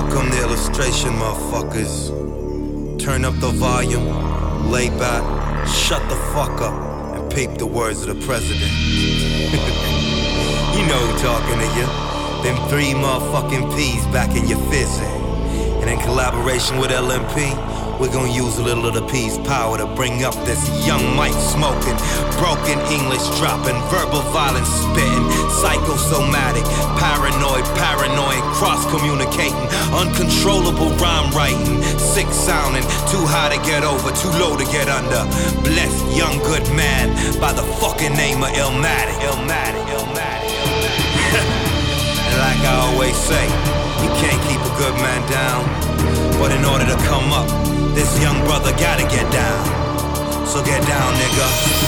Welcome to illustration, motherfuckers. Turn up the volume, lay back, shut the fuck up, and peep the words of the president. You know who talking to you. Them 3 motherfucking P's back in your fist. And in collaboration with LMP, we're gonna use a little of the P's power to bring up this young mic smoking, broken English dropping, verbal violence spitting, psychosomatic, paranoid, cross-communicating, uncontrollable rhyme writing, sick sounding, too high to get over, too low to get under. Blessed young good man by the fucking name of Illmatic. And like I always say, you can't keep a good man down, but in order to come up, this young brother gotta get down. So get down, nigga.